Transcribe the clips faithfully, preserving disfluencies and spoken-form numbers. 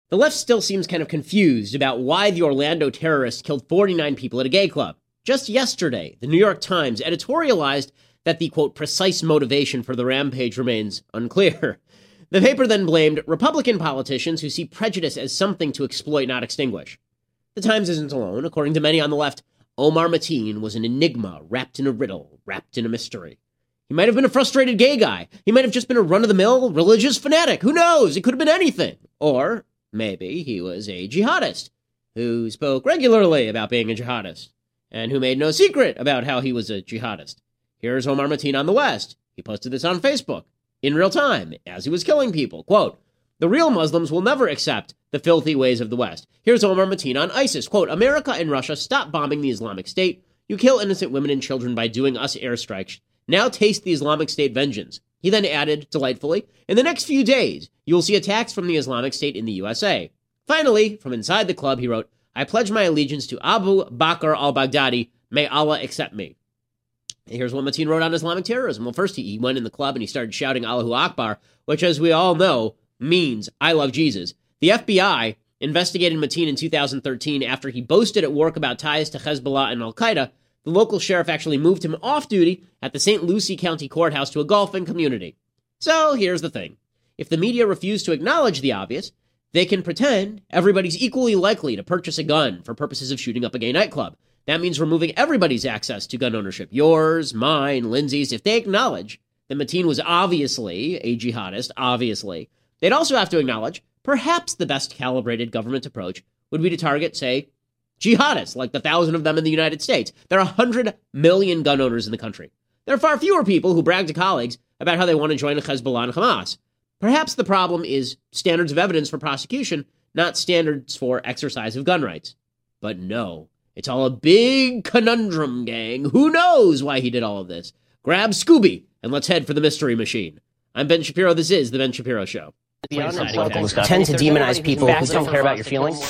The left still seems kind of confused about why the Orlando terrorists killed forty-nine people at a gay club. Just yesterday, the New York Times editorialized that the, quote, precise motivation for the rampage remains unclear. The paper then blamed Republican politicians who see prejudice as something to exploit, not extinguish. The Times isn't alone. According to many on the left, Omar Mateen was an enigma wrapped in a riddle, wrapped in a mystery. He might have been a frustrated gay guy. He might have just been a run-of-the-mill religious fanatic. Who knows? It could have been anything. Or maybe he was a jihadist who spoke regularly about being a jihadist and who made no secret about how he was a jihadist. Here's Omar Mateen on the West. He posted this on Facebook in real time as he was killing people. Quote, "The real Muslims will never accept the filthy ways of the West." Here's Omar Mateen on ISIS. Quote, "America and Russia, stop bombing the Islamic State. You kill innocent women and children by doing us airstrikes. Now taste the Islamic State vengeance." He then added, delightfully, "In the next few days, you will see attacks from the Islamic State in the U S A." Finally, from inside the club, he wrote, "I pledge my allegiance to Abu Bakr al-Baghdadi. May Allah accept me." And here's what Mateen wrote on Islamic terrorism. Well, first, he went in the club and he started shouting Allahu Akbar, which, as we all know, means I love Jesus. The F B I investigated Mateen in two thousand thirteen after he boasted at work about ties to Hezbollah and Al-Qaeda. The local sheriff actually moved him off duty at the Saint Lucie County Courthouse to a golfing community. So here's the thing. If the media refuse to acknowledge the obvious, they can pretend everybody's equally likely to purchase a gun for purposes of shooting up a gay nightclub. That means removing everybody's access to gun ownership. Yours, mine, Lindsay's. If they acknowledge that Mateen was obviously a jihadist, obviously, they'd also have to acknowledge perhaps the best calibrated government approach would be to target, say, jihadists, like the thousand of them in the United States. There are one hundred million gun owners in the country. There are far fewer people who brag to colleagues about how they want to join Hezbollah and Hamas. Perhaps the problem is standards of evidence for prosecution, not standards for exercise of gun rights. But no, it's all a big conundrum, gang. Who knows why he did all of this? Grab Scooby and let's head for the mystery machine. I'm Ben Shapiro. This is The Ben Shapiro Show. Beyond political discussion, tend to demonize people who don't care about your feelings.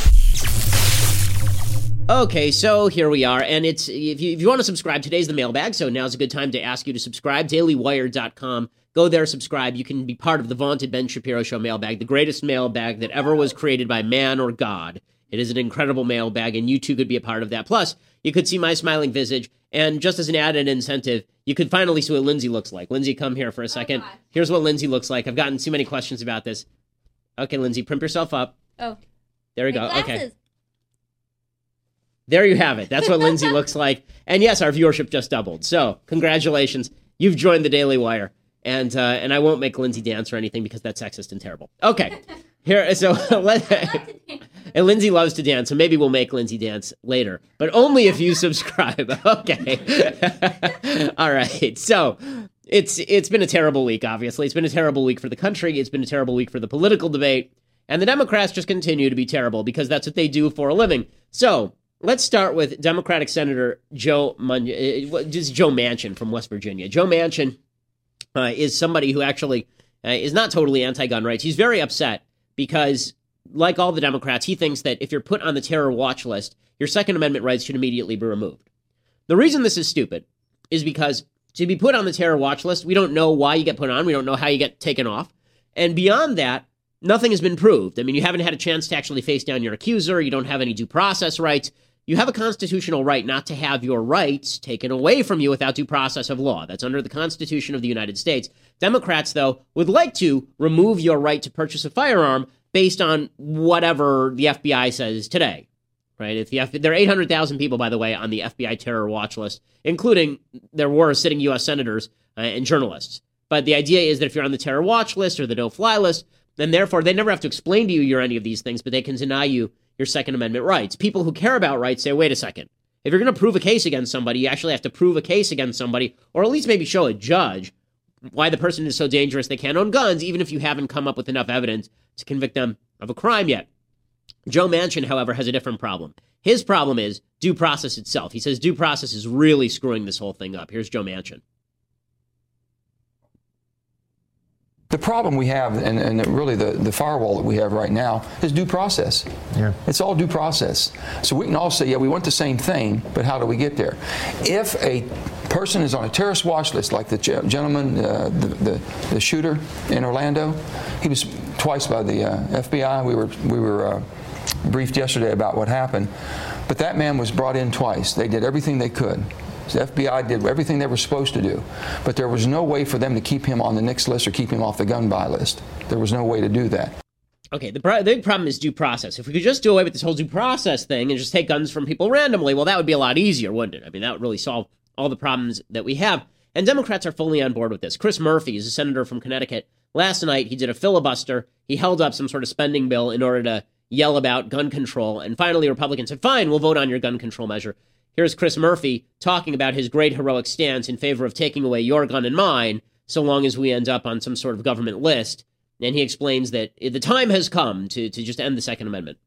Okay, so here we are, and it's if you, if you want to subscribe, today's the mailbag, so now's a good time to ask you to subscribe, daily wire dot com. Go there, subscribe. You can be part of the vaunted Ben Shapiro Show mailbag, the greatest mailbag that ever was created by man or God. It is an incredible mailbag, and you too could be a part of that. Plus, you could see my smiling visage, and just as an added incentive, you could finally see what Lindsay looks like. Lindsay, come here for a second. Oh, here's what Lindsay looks like. I've gotten too many questions about this. Okay, Lindsay, primp yourself up. Oh. There we My go. glasses. Okay. There you have it. That's what Lindsay looks like. And yes, our viewership just doubled. So congratulations. You've joined the Daily Wire. And uh, and I won't make Lindsay dance or anything because that's sexist and terrible. Okay. Here, so let, and Lindsay loves to dance, so maybe we'll make Lindsay dance later. But only if you subscribe. Okay. All right. So it's it's been a terrible week, obviously. It's been a terrible week for the country. It's been a terrible week for the political debate. And the Democrats just continue to be terrible because that's what they do for a living. So let's start with Democratic Senator Joe Mun- uh, just Joe Manchin from West Virginia. Joe Manchin uh, is somebody who actually uh, is not totally anti-gun rights. He's very upset because, like all the Democrats, he thinks that if you're put on the terror watch list, your Second Amendment rights should immediately be removed. The reason this is stupid is because to be put on the terror watch list, we don't know why you get put on. We don't know how you get taken off. And beyond that, nothing has been proved. I mean, you haven't had a chance to actually face down your accuser. You don't have any due process rights. You have a constitutional right not to have your rights taken away from you without due process of law. That's under the Constitution of the United States. Democrats, though, would like to remove your right to purchase a firearm based on whatever the F B I says today, right? If the F- there are eight hundred thousand people, by the way, on the F B I terror watch list, including there were sitting U S senators uh, and journalists. But the idea is that if you're on the terror watch list or the no-fly list, then therefore they never have to explain to you you're any of these things, but they can deny you your Second Amendment rights. People who care about rights say, wait a second. If you're going to prove a case against somebody, you actually have to prove a case against somebody, or at least maybe show a judge why the person is so dangerous they can't own guns, even if you haven't come up with enough evidence to convict them of a crime yet. Joe Manchin, however, has a different problem. His problem is due process itself. He says due process is really screwing this whole thing up. Here's Joe Manchin. The problem we have, and, and really the, the firewall that we have right now, is due process. Yeah. It's all due process. So we can all say, yeah, we want the same thing, but how do we get there? If a person is on a terrorist watch list, like the gentleman, uh, the, the, the shooter in Orlando, he was twice by the uh, F B I. We were we were uh, briefed yesterday about what happened. But that man was brought in twice. They did everything they could. The F B I did everything they were supposed to do. But there was no way for them to keep him on the NICS list or keep him off the gun buy list. There was no way to do that. Okay, the, the big problem is due process. If we could just do away with this whole due process thing and just take guns from people randomly, well, that would be a lot easier, wouldn't it? I mean, that would really solve all the problems that we have. And Democrats are fully on board with this. Chris Murphy is a senator from Connecticut. Last night, he did a filibuster. He held up some sort of spending bill in order to yell about gun control. And finally, Republicans said, fine, we'll vote on your gun control measure. Here's Chris Murphy talking about his great heroic stance in favor of taking away your gun and mine, so long as we end up on some sort of government list. And he explains that the time has come to, to just end the Second Amendment.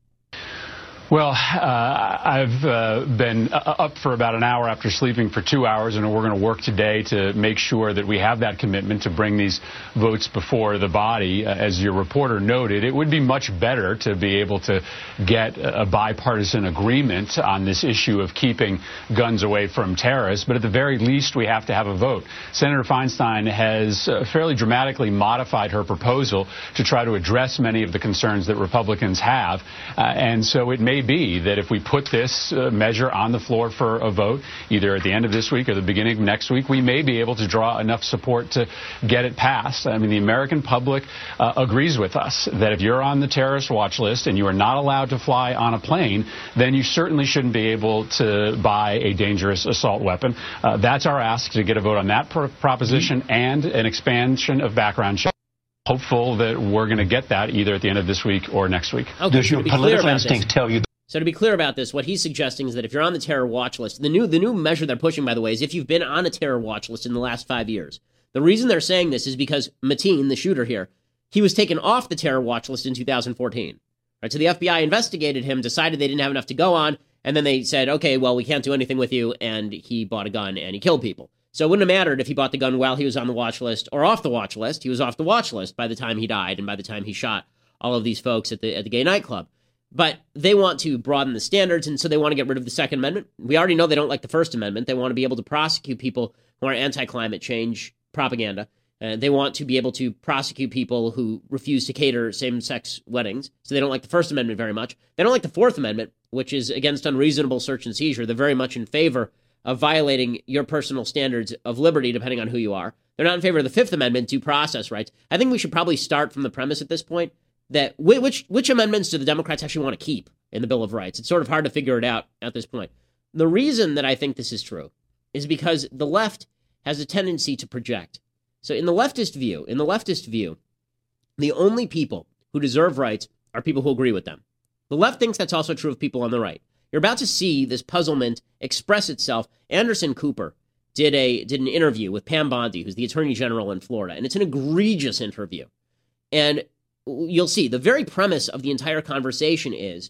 Well, uh, I've uh, been up for about an hour after sleeping for two hours, and we're going to work today to make sure that we have that commitment to bring these votes before the body. Uh, as your reporter noted, it would be much better to be able to get a bipartisan agreement on this issue of keeping guns away from terrorists, but at the very least, we have to have a vote. Senator Feinstein has uh, fairly dramatically modified her proposal to try to address many of the concerns that Republicans have, uh, and so it may be that if we put this uh, measure on the floor for a vote, either at the end of this week or the beginning of next week, we may be able to draw enough support to get it passed. I mean, the American public uh, agrees with us that if you're on the terrorist watch list and you are not allowed to fly on a plane, then you certainly shouldn't be able to buy a dangerous assault weapon. Uh, that's our ask, to get a vote on that pro- proposition mm-hmm. and an expansion of background checks. Hopeful that we're going to get that either at the end of this week or next week. Okay, Does your political instinct tell you? So to be clear about this, what he's suggesting is that if you're on the terror watch list, the new the new measure they're pushing, by the way, is if you've been on a terror watch list in the last five years. The reason they're saying this is because Mateen, the shooter here, he was taken off the terror watch list in two thousand fourteen. Right? So the F B I investigated him, decided they didn't have enough to go on, and then they said, okay, well, we can't do anything with you, and he bought a gun and he killed people. So it wouldn't have mattered if he bought the gun while he was on the watch list or off the watch list. He was off the watch list by the time he died and by the time he shot all of these folks at the at the gay nightclub. But they want to broaden the standards, and so they want to get rid of the Second Amendment. We already know they don't like the First Amendment. They want to be able to prosecute people who are anti-climate change propaganda. Uh, they want to be able to prosecute people who refuse to cater same-sex weddings. So they don't like the First Amendment very much. They don't like the Fourth Amendment, which is against unreasonable search and seizure. They're very much in favor of violating your personal standards of liberty, depending on who you are. They're not in favor of the Fifth Amendment, due process rights. I think we should probably start from the premise at this point that which which amendments do the Democrats actually want to keep in the Bill of Rights? It's sort of hard to figure it out at this point. The reason that I think this is true is because the left has a tendency to project. So in the leftist view, in the leftist view, the only people who deserve rights are people who agree with them. The left thinks that's also true of people on the right. You're about to see this puzzlement express itself. Anderson Cooper did a did an interview with Pam Bondi, who's the Attorney General in Florida, and it's an egregious interview. And you'll see the very premise of the entire conversation is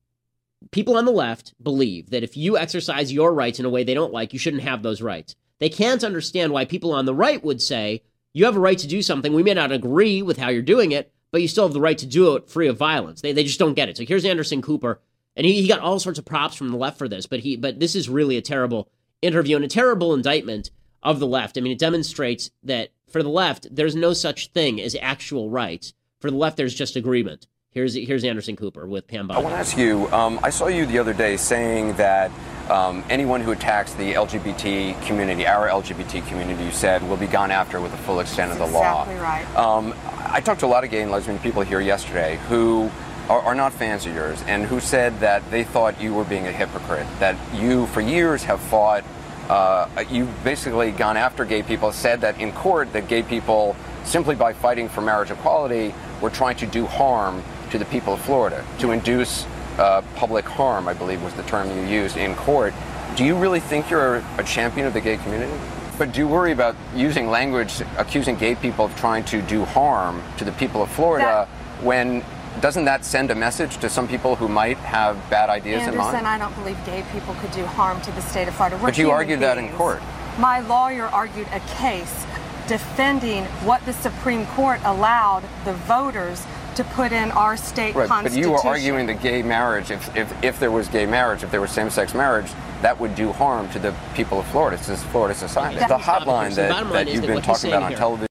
people on the left believe that if you exercise your rights in a way they don't like, you shouldn't have those rights. They can't understand why people on the right would say, you have a right to do something. We may not agree with how you're doing it, but you still have the right to do it free of violence. They they just don't get it. So here's Anderson Cooper, and he, he got all sorts of props from the left for this, but he but this is really a terrible interview and a terrible indictment of the left. I mean, it demonstrates that for the left, there's no such thing as actual rights. For the left, there's just agreement. Here's here's Anderson Cooper with Pam Bondi. I want to ask you, um, I saw you the other day saying that um, anyone who attacks the L G B T community, our L G B T community, you said, will be gone after with the full extent That's of the law. Exactly right. Um, I talked to a lot of gay and lesbian people here yesterday who are, are not fans of yours and who said that they thought you were being a hypocrite, that you, for years, have fought, uh, you've basically gone after gay people, said that in court that gay people, simply by fighting for marriage equality, were trying to do harm to the people of Florida, to induce uh, public harm, I believe was the term you used in court. Do you really think you're a champion of the gay community? But do you worry about using language accusing gay people of trying to do harm to the people of Florida that, when doesn't that send a message to some people who might have bad ideas Anderson, in mind? I don't believe gay people could do harm to the state of Florida. We're but you argued beings. that in court. My lawyer argued a case defending what the Supreme Court allowed the voters to put in our state right, constitution. But you were arguing that gay marriage, if, if, if there was gay marriage, if there was same-sex marriage, that would do harm to the people of Florida, to Florida society. The hotline that, that you've been talking about on television.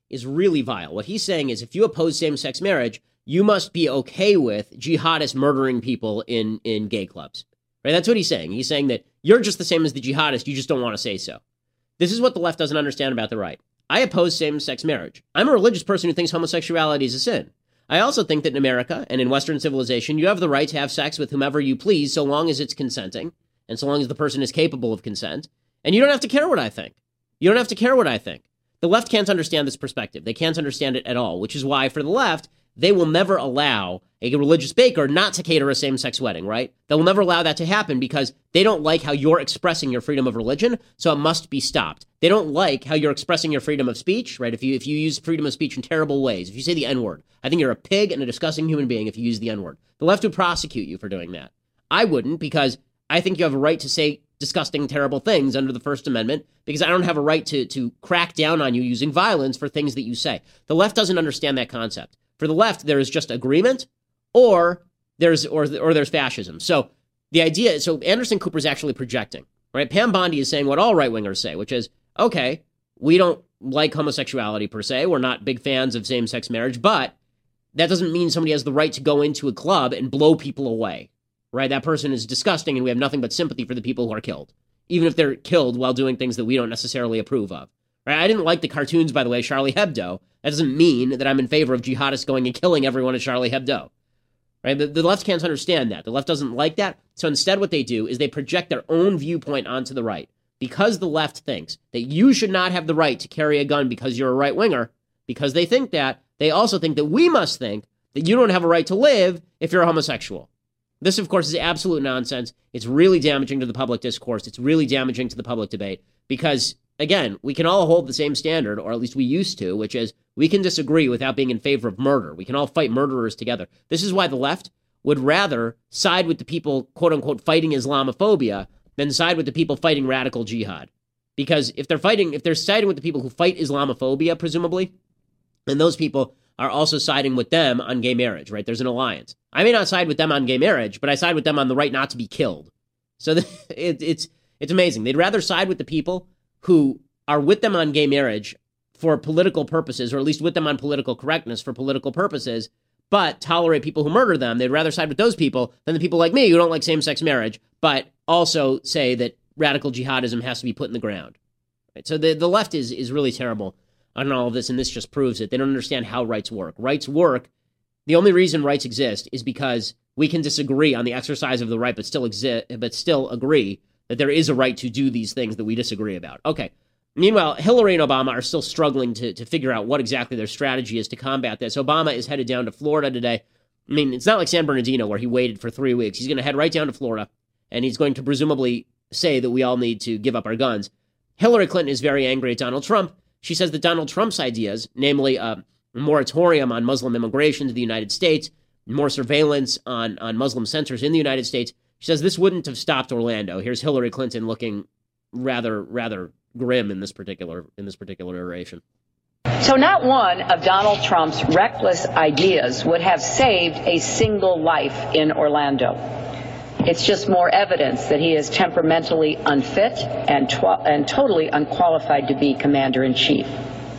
is really vile. What he's saying is if you oppose same-sex marriage, you must be okay with jihadists murdering people in, in gay clubs. Right? That's what he's saying. He's saying that you're just the same as the jihadists, you just don't want to say so. This is what the left doesn't understand about the right. I oppose same-sex marriage. I'm a religious person who thinks homosexuality is a sin. I also think that in America and in Western civilization, you have the right to have sex with whomever you please so long as it's consenting and so long as the person is capable of consent. And you don't have to care what I think. You don't have to care what I think. The left can't understand this perspective. They can't understand it at all, which is why for the left, they will never allow a religious baker not to cater a same-sex wedding, right? They will never allow that to happen because they don't like how you're expressing your freedom of religion, so it must be stopped. They don't like how you're expressing your freedom of speech, right? If you if you use freedom of speech in terrible ways, if you say the N-word, I think you're a pig and a disgusting human being if you use the N-word. The left would prosecute you for doing that. I wouldn't, because I think you have a right to say disgusting, terrible things under the First Amendment, because I don't have a right to to crack down on you using violence for things that you say. The left doesn't understand that concept. For the left, there is just agreement, or there's or or there's fascism. So the idea, so Anderson Cooper is actually projecting, right? Pam Bondi is saying what all right wingers say, which is, okay, we don't like homosexuality per se, we're not big fans of same sex marriage, but that doesn't mean somebody has the right to go into a club and blow people away, right? That person is disgusting, and we have nothing but sympathy for the people who are killed, even if they're killed while doing things that we don't necessarily approve of. Right? I didn't like the cartoons, by the way, Charlie Hebdo. That doesn't mean that I'm in favor of jihadists going and killing everyone at Charlie Hebdo. Right? The, the left can't understand that. The left doesn't like that. So instead what they do is they project their own viewpoint onto the right. Because the left thinks that you should not have the right to carry a gun because you're a right-winger, because they think that, they also think that we must think that you don't have a right to live if you're a homosexual. This, of course, is absolute nonsense. It's really damaging to the public discourse. It's really damaging to the public debate because, again, we can all hold the same standard, or at least we used to, which is we can disagree without being in favor of murder. We can all fight murderers together. This is why the left would rather side with the people, quote-unquote, fighting Islamophobia than side with the people fighting radical jihad. Because if they're fighting, if they're siding with the people who fight Islamophobia, presumably, then those people are also siding with them on gay marriage, right? There's an alliance. I may not side with them on gay marriage, but I side with them on the right not to be killed. So the, it, it's it's amazing. They'd rather side with the people who are with them on gay marriage for political purposes, or at least with them on political correctness for political purposes, but tolerate people who murder them. They'd rather side with those people than the people like me who don't like same-sex marriage, but also say that radical jihadism has to be put in the ground. Right? So the, the left is is really terrible on all of this, and this just proves it. They don't understand how rights work. Rights work. The only reason rights exist is because we can disagree on the exercise of the right, but still exist, but still agree that there is a right to do these things that we disagree about. Okay. Meanwhile, Hillary and Obama are still struggling to, to figure out what exactly their strategy is to combat this. Obama is headed down to Florida today. I mean, it's not like San Bernardino where he waited for three weeks. He's going to head right down to Florida, and he's going to presumably say that we all need to give up our guns. Hillary Clinton is very angry at Donald Trump. She says that Donald Trump's ideas, namely a moratorium on Muslim immigration to the United States, more surveillance on, on Muslim centers in the United States, she says this wouldn't have stopped Orlando. Here's Hillary Clinton looking rather, rather grim in this particular in this particular iteration. So not one of Donald Trump's reckless ideas would have saved a single life in Orlando. It's just more evidence that he is temperamentally unfit and, tw- and totally unqualified to be commander-in-chief.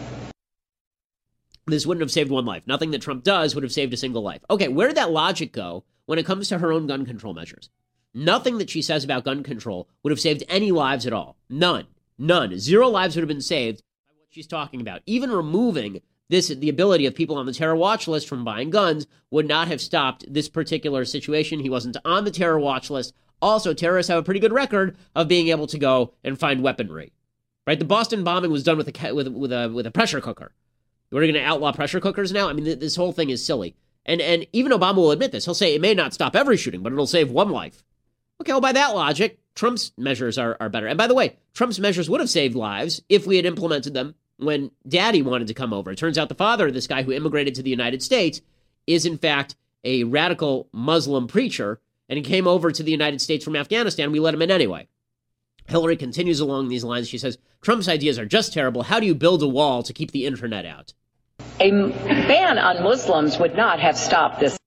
This wouldn't have saved one life. Nothing that Trump does would have saved a single life. Okay, where did that logic go when it comes to her own gun control measures? Nothing that she says about gun control would have saved any lives at all. None. None. Zero lives would have been saved by what she's talking about. Even removing this, the ability of people on the terror watch list from buying guns would not have stopped this particular situation. He wasn't on the terror watch list. Also, terrorists have a pretty good record of being able to go and find weaponry. Right? The Boston bombing was done with a with with a with a pressure cooker. We're going to outlaw pressure cookers now? I mean, th- this whole thing is silly. And and even Obama will admit this. He'll say it may not stop every shooting, but it'll save one life. Okay, well, by that logic, Trump's measures are, are better. And by the way, Trump's measures would have saved lives if we had implemented them when Daddy wanted to come over. It turns out the father of this guy who immigrated to the United States is, in fact, a radical Muslim preacher, and he came over to the United States from Afghanistan. We let him in anyway. Hillary continues along these lines. She says, Trump's ideas are just terrible. How do you build a wall to keep the internet out? A ban on Muslims would not have stopped this.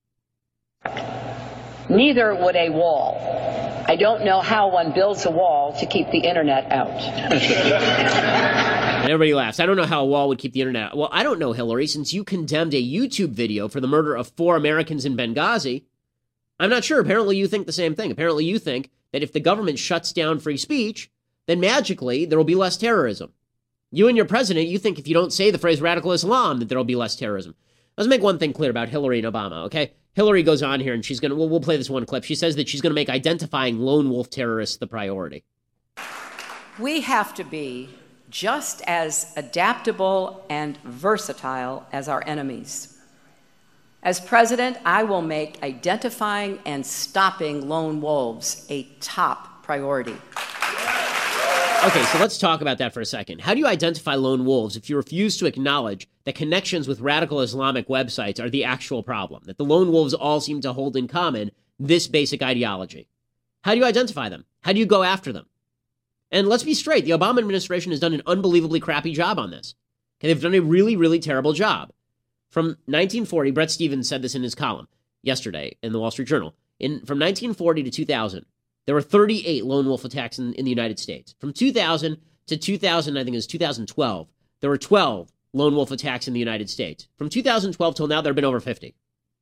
Neither would a wall. I don't know how one builds a wall to keep the internet out. And everybody laughs. I don't know how a wall would keep the internet. Well, I don't know, Hillary, since you condemned a YouTube video for the murder of four Americans in Benghazi. I'm not sure. Apparently you think the same thing. Apparently you think that if the government shuts down free speech, then magically there will be less terrorism. You and your president, you think if you don't say the phrase radical Islam, that there will be less terrorism. Let's make one thing clear about Hillary and Obama, okay? Hillary goes on here and she's going to, well, we'll play this one clip. She says that she's going to make identifying lone wolf terrorists the priority. We have to be just as adaptable and versatile as our enemies. As president, I will make identifying and stopping lone wolves a top priority. Okay, so let's talk about that for a second. How do you identify lone wolves if you refuse to acknowledge that connections with radical Islamic websites are the actual problem, that the lone wolves all seem to hold in common this basic ideology? How do you identify them? How do you go after them? And let's be straight, the Obama administration has done an unbelievably crappy job on this. Okay, they've done a really, really terrible job. From nineteen forty, Bret Stephens said this in his column yesterday in the Wall Street Journal. In, from nineteen forty to two thousand, there were thirty-eight lone wolf attacks in, in the United States. From two thousand to two thousand, I think it was two thousand twelve, there were twelve lone wolf attacks in the United States. From two thousand twelve till now, there have been over fifty.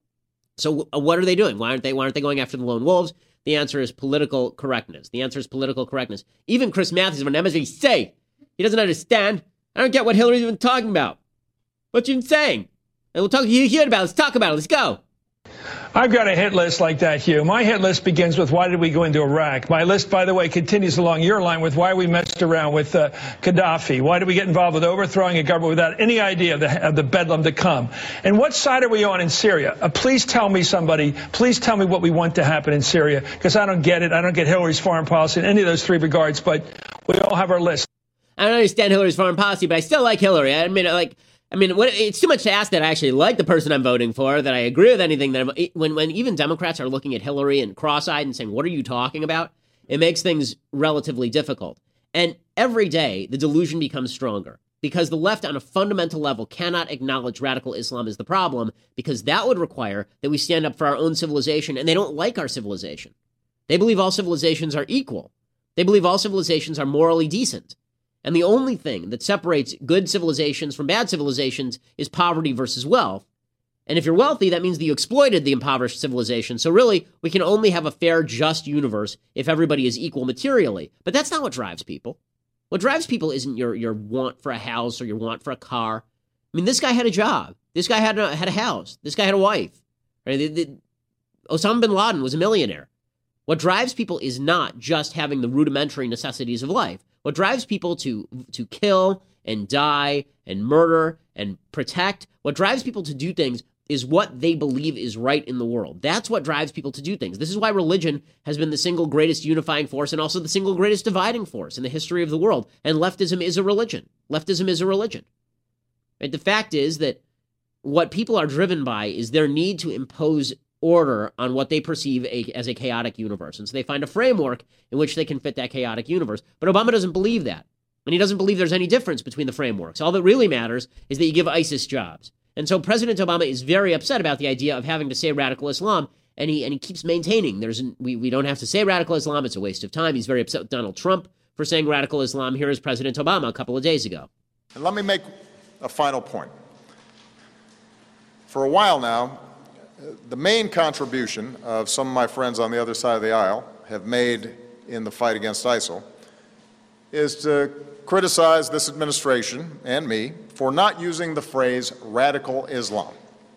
So uh, what are they doing? Why aren't they, why aren't they going after the lone wolves? The answer is political correctness. The answer is political correctness. Even Chris Matthews from M S N B C say he doesn't understand. I don't get what Hillary's even talking about. What you saying? And we'll talk. You hear about it. Let's talk about it. Let's go. I've got a hit list like that, Hugh. My hit list begins with why did we go into Iraq? My list, by the way, continues along your line with why we messed around with uh, Gaddafi. Why did we get involved with overthrowing a government without any idea of the, of the bedlam to come? And what side are we on in Syria? Uh, please tell me somebody, please tell me what we want to happen in Syria, because I don't get it. I don't get Hillary's foreign policy in any of those three regards, but we all have our list. I don't understand Hillary's foreign policy, but I still like Hillary. I mean, like... I mean, what, it's too much to ask that I actually like the person I'm voting for, that I agree with anything that I'm, when when even Democrats are looking at Hillary and cross-eyed and saying, what are you talking about? It makes things relatively difficult. And every day, the delusion becomes stronger because the left on a fundamental level cannot acknowledge radical Islam as the problem, because that would require that we stand up for our own civilization, and they don't like our civilization. They believe all civilizations are equal. They believe all civilizations are morally decent. And the only thing that separates good civilizations from bad civilizations is poverty versus wealth. And if you're wealthy, that means that you exploited the impoverished civilization. So really, we can only have a fair, just universe if everybody is equal materially. But that's not what drives people. What drives people isn't your, your want for a house or your want for a car. I mean, this guy had a job. This guy had a, had a house. This guy had a wife. Right? The, the, Osama bin Laden was a millionaire. What drives people is not just having the rudimentary necessities of life. What drives people to to kill and die and murder and protect, what drives people to do things is what they believe is right in the world. That's what drives people to do things. This is why religion has been the single greatest unifying force and also the single greatest dividing force in the history of the world. And leftism is a religion. Leftism is a religion. Right? The fact is that what people are driven by is their need to impose order on what they perceive a, as a chaotic universe. And so they find a framework in which they can fit that chaotic universe. But Obama doesn't believe that. And he doesn't believe there's any difference between the frameworks. All that really matters is that you give ISIS jobs. And so President Obama is very upset about the idea of having to say radical Islam. And he and he keeps maintaining there's an, we, we don't have to say radical Islam. It's a waste of time. He's very upset with Donald Trump for saying radical Islam. Here is President Obama a couple of days ago. And let me make a final point. For a while now, the main contribution of some of my friends on the other side of the aisle have made in the fight against ISIL is to criticize this administration and me for not using the phrase radical Islam.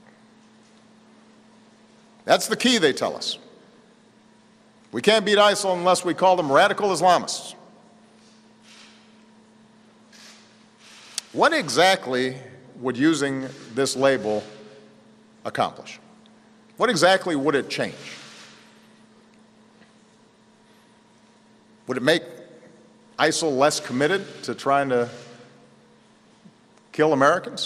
That's the key, they tell us. We can't beat ISIL unless we call them radical Islamists. What exactly would using this label accomplish? What exactly would it change? Would it make ISIL less committed to trying to kill Americans?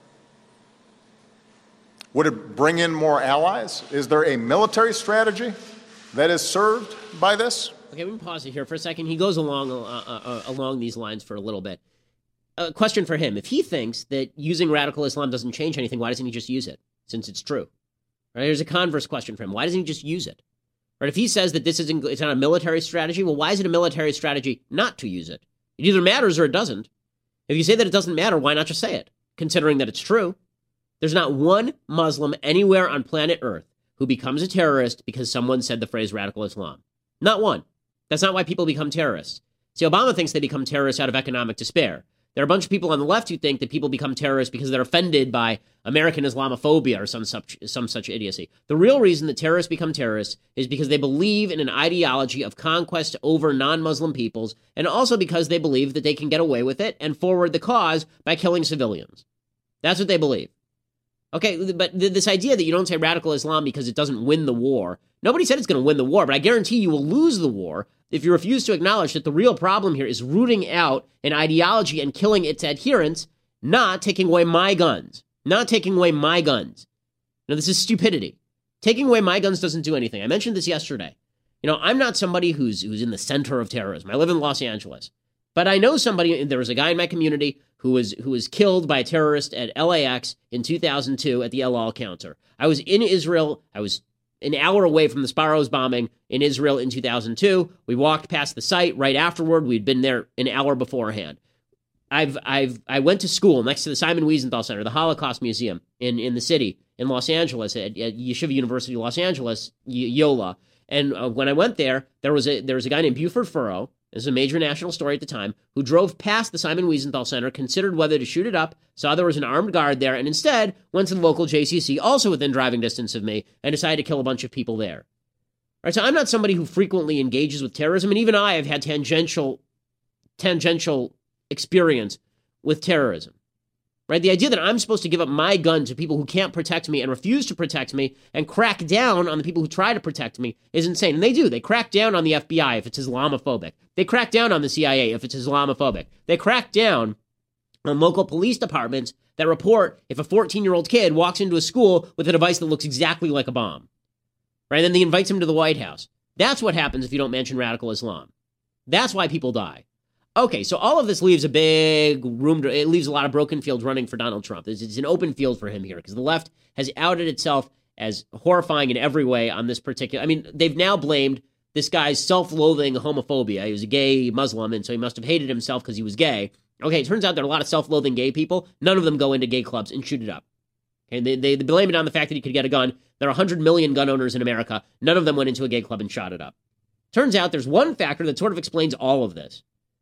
Would it bring in more allies? Is there a military strategy that is served by this? Okay, we can pause it here for a second. He goes along uh, uh, along these lines for a little bit. A question for him. If he thinks that using radical Islam doesn't change anything, why doesn't he just use it, since it's true? Right, here's a converse question for him. Why doesn't he just use it? Right, if he says that this isn't, it's not a military strategy, well, why is it a military strategy not to use it? It either matters or it doesn't. If you say that it doesn't matter, why not just say it, considering that it's true? There's not one Muslim anywhere on planet Earth who becomes a terrorist because someone said the phrase radical Islam. Not one. That's not why people become terrorists. See, Obama thinks they become terrorists out of economic despair. There are a bunch of people on the left who think that people become terrorists because they're offended by American Islamophobia or some such, some such idiocy. The real reason that terrorists become terrorists is because they believe in an ideology of conquest over non-Muslim peoples, and also because they believe that they can get away with it and forward the cause by killing civilians. That's what they believe. Okay, but this idea that you don't say radical Islam because it doesn't win the war, nobody said it's going to win the war, but I guarantee you will lose the war if you refuse to acknowledge that the real problem here is rooting out an ideology and killing its adherents, not taking away my guns. Not taking away my guns. Now, this is stupidity. Taking away my guns doesn't do anything. I mentioned this yesterday. You know, I'm not somebody who's who's in the center of terrorism. I live in Los Angeles. But I know somebody, there was a guy in my community who was who was killed by a terrorist at L A X in two thousand two at the El Al counter. I was in Israel. I was an hour away from the Sparrows bombing in Israel in two thousand two. We walked past the site right afterward. We'd been there an hour beforehand. I've I've I went to school next to the Simon Wiesenthal Center, the Holocaust Museum in, in the city in Los Angeles at, at Yeshiva University of Los Angeles, y- Yola. And uh, when I went there, there was a there was a guy named Buford Furrow. This is a major national story at the time, who drove past the Simon Wiesenthal Center, considered whether to shoot it up, saw there was an armed guard there, and instead went to the local J C C, also within driving distance of me, and decided to kill a bunch of people there. All right, so I'm not somebody who frequently engages with terrorism, and even I have had tangential, tangential experience with terrorism. Right? The idea that I'm supposed to give up my gun to people who can't protect me and refuse to protect me and crack down on the people who try to protect me is insane. And they do. They crack down on the F B I if it's Islamophobic. They crack down on the C I A if it's Islamophobic. They crack down on local police departments that report if a fourteen-year-old kid walks into a school with a device that looks exactly like a bomb. Right? And then they invite him to the White House. That's what happens if you don't mention radical Islam. That's why people die. Okay, so all of this leaves a big room, to, it leaves a lot of broken fields running for Donald Trump. It's, it's an open field for him here because the left has outed itself as horrifying in every way on this particular, I mean, they've now blamed this guy's self-loathing homophobia. He was a gay Muslim, and so he must have hated himself because he was gay. Okay, it turns out there are a lot of self-loathing gay people. None of them go into gay clubs and shoot it up. Okay, they, they, they blame it on the fact that he could get a gun. There are one hundred million gun owners in America. None of them went into a gay club and shot it up. Turns out there's one factor that sort of explains all of this.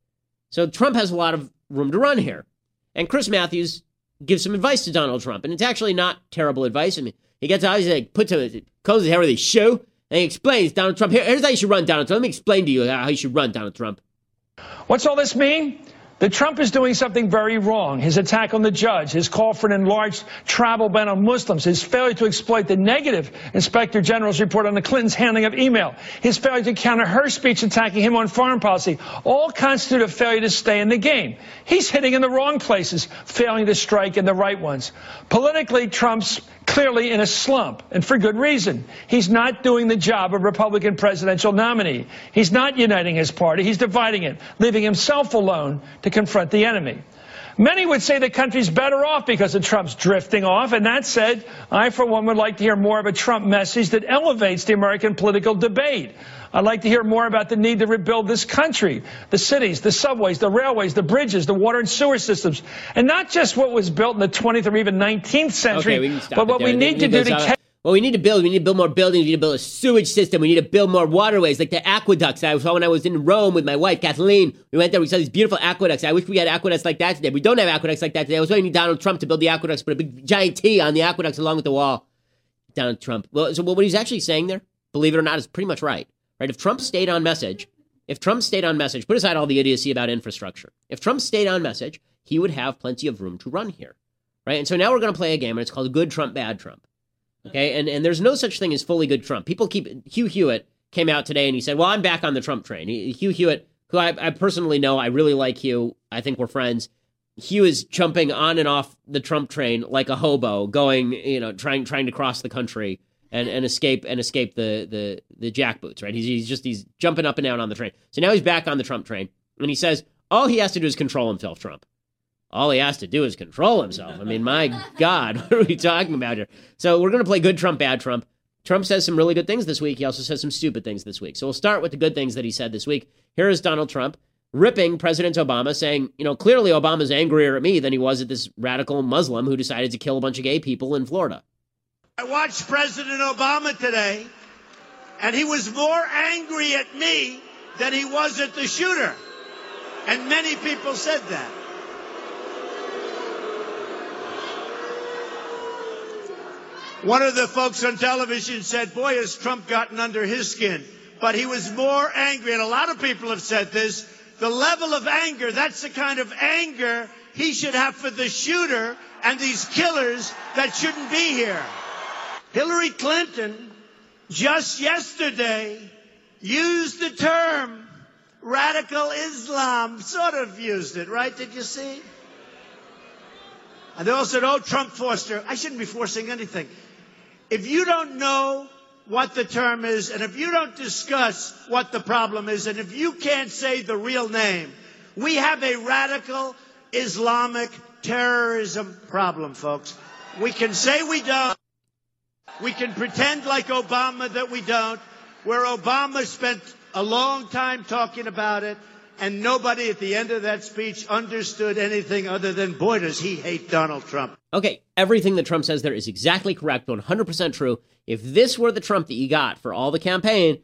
So Trump has a lot of room to run here. And Chris Matthews gives some advice to Donald Trump. And it's actually not terrible advice. I mean, he gets out, he's like, puts a, combs his hair with his shoe, and he explains, Donald Trump, Here, here's how you should run, Donald Trump. Let me explain to you how you should run, Donald Trump. What's all this mean? That Trump is doing something very wrong. His attack on the judge, his call for an enlarged travel ban on Muslims, his failure to exploit the negative Inspector General's report on the Clintons' handling of email, his failure to counter her speech attacking him on foreign policy, all constitute a failure to stay in the game. He's hitting in the wrong places, failing to strike in the right ones. Politically, Trump's clearly in a slump, and for good reason. He's not doing the job of Republican presidential nominee. He's not uniting his party. He's dividing it, leaving himself alone to confront the enemy. Many would say the country's better off because of Trump's drifting off, and that said, I, for one, would like to hear more of a Trump message that elevates the American political debate. I'd like to hear more about the need to rebuild this country, the cities, the subways, the railways, the bridges, the water and sewer systems, and not just what was built in the twentieth or even nineteenth century, okay, but what we need to do to... Ca- Well, we need to build, we need to build more buildings, we need to build a sewage system, we need to build more waterways, like the aqueducts. I saw when I was in Rome with my wife, Kathleen. We went there, we saw these beautiful aqueducts. I wish we had aqueducts like that today. We don't have aqueducts like that today. I was waiting for Donald Trump to build the aqueducts, put a big giant T on the aqueducts along with the wall. Donald Trump. Well, so what he's actually saying there, believe it or not, is pretty much right. Right? If Trump stayed on message, if Trump stayed on message, put aside all the idiocy about infrastructure. If Trump stayed on message, he would have plenty of room to run here. Right? And so now we're going to play a game, and it's called Good Trump, Bad Trump. Okay, and, and there's no such thing as fully good Trump. People keep, Hugh Hewitt came out today and he said, well, I'm back on the Trump train. He, Hugh Hewitt, who I, I personally know, I really like Hugh. I think we're friends. Hugh is jumping on and off the Trump train like a hobo, going, you know, trying trying to cross the country and, and escape and escape the the the jackboots, right? He's, he's just, he's jumping up and down on the train. So now he's back on the Trump train and he says, all he has to do is control himself, Trump. All he has to do is control himself. I mean, my God, what are we talking about here? So we're going to play Good Trump, Bad Trump. Trump says some really good things this week. He also says some stupid things this week. So we'll start with the good things that he said this week. Here is Donald Trump ripping President Obama, saying, you know, clearly Obama's angrier at me than he was at this radical Muslim who decided to kill a bunch of gay people in Florida. I watched President Obama today, and he was more angry at me than he was at the shooter. And many people said that. One of the folks on television said, boy, has Trump gotten under his skin. But he was more angry, and a lot of people have said this, the level of anger, that's the kind of anger he should have for the shooter and these killers that shouldn't be here. Hillary Clinton just yesterday used the term radical Islam, sort of used it, right? Did you see? And they all said, oh, Trump forced her. I shouldn't be forcing anything. If you don't know what the term is, and if you don't discuss what the problem is, and if you can't say the real name, we have a radical Islamic terrorism problem, folks. We can say we don't. We can pretend like Obama that we don't, where Obama spent a long time talking about it, and nobody at the end of that speech understood anything other than, boy, does he hate Donald Trump. Okay, everything that Trump says there is exactly correct, one hundred percent true. If this were the Trump that you got for all the campaign,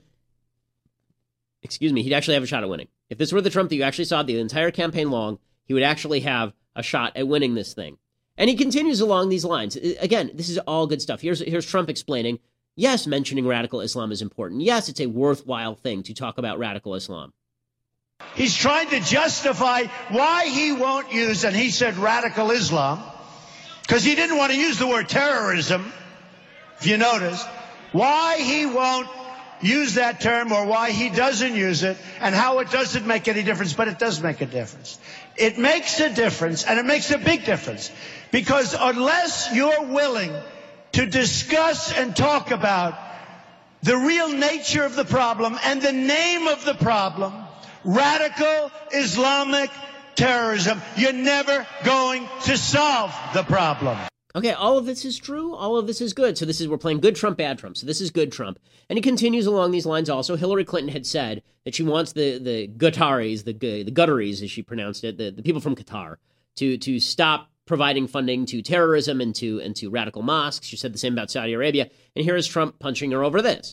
excuse me, he'd actually have a shot at winning. If this were the Trump that you actually saw the entire campaign long, he would actually have a shot at winning this thing. And he continues along these lines. Again, this is all good stuff. Here's, here's Trump explaining, yes, mentioning radical Islam is important. Yes, it's a worthwhile thing to talk about radical Islam. He's trying to justify why he won't use, and he said radical Islam, because he didn't want to use the word terrorism, if you notice, why he won't use that term or why he doesn't use it and how it doesn't make any difference, but it does make a difference. It makes a difference, and it makes a big difference, because unless you're willing to discuss and talk about the real nature of the problem and the name of the problem, radical Islamic terrorism, you're never going to solve the problem. Okay, all of this is true. All of this is good. So this is, we're playing good Trump, bad Trump. So this is good Trump. And he continues along these lines also. Hillary Clinton had said that she wants the, the Qataris, the, the Qataris, as she pronounced it, the, the people from Qatar, to, to stop providing funding to terrorism and to, and to radical mosques. She said the same about Saudi Arabia. And here is Trump punching her over this.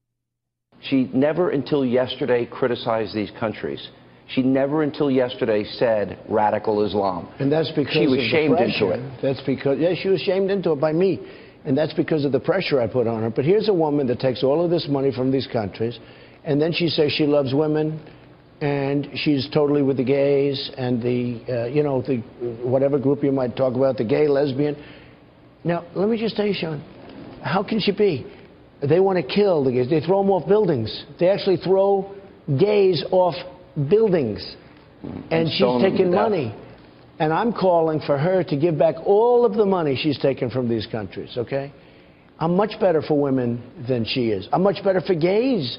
She never until yesterday criticized these countries. She never until yesterday said radical Islam. And that's because she was of shamed the pressure. into it. That's because, yeah, she was shamed into it by me. And that's because of the pressure I put on her. But here's a woman that takes all of this money from these countries, and then she says she loves women, and she's totally with the gays and the, uh, you know, the whatever group you might talk about, the gay, lesbian. Now, let me just tell you, Sean, how can she be? They want to kill the gays. They throw them off buildings. They actually throw gays off buildings. And, and she's taking money. And I'm calling for her to give back all of the money she's taken from these countries, okay? I'm much better for women than she is. I'm much better for gays.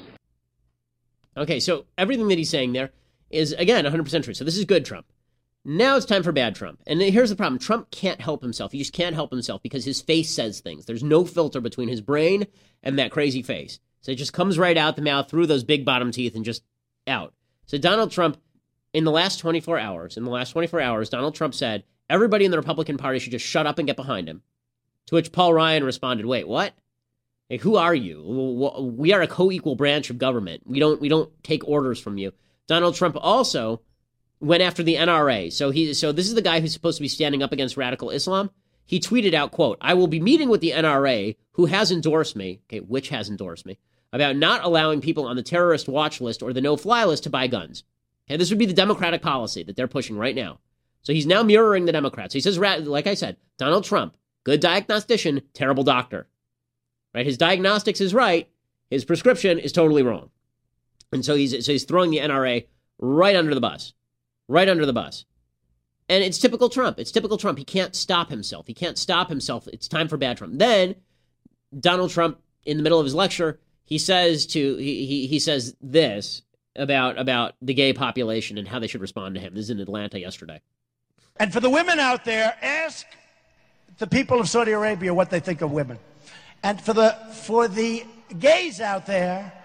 Okay, so everything that he's saying there is, again, one hundred percent true. So this is good Trump. Now it's time for bad Trump. And here's the problem. Trump can't help himself. He just can't help himself because his face says things. There's no filter between his brain and that crazy face. So it just comes right out the mouth through those big bottom teeth and just out. So Donald Trump, in the last twenty-four hours, in the last twenty-four hours, Donald Trump said everybody in the Republican Party should just shut up and get behind him. To which Paul Ryan responded, wait, what? Hey, who are you? We are a co-equal branch of government. We don't we don't take orders from you. Donald Trump also went after the N R A. So he so this is the guy who's supposed to be standing up against radical Islam. He tweeted out, quote, I will be meeting with the N R A, who has endorsed me, okay, which has endorsed me, about not allowing people on the terrorist watch list or the no-fly list to buy guns. Okay, this would be the Democratic policy that they're pushing right now. So he's now mirroring the Democrats. He says, like I said, Donald Trump, good diagnostician, terrible doctor. Right? His diagnostics is right. His prescription is totally wrong. And so he's so he's throwing the N R A right under the bus. Right under the bus. And it's typical Trump. It's typical Trump. He can't stop himself. He can't stop himself. It's time for bad Trump. Then Donald Trump, in the middle of his lecture, he says to he he, he says this about about the gay population and how they should respond to him. This is in Atlanta yesterday. And for the women out there, ask the people of Saudi Arabia what they think of women. And for the for the gays out there,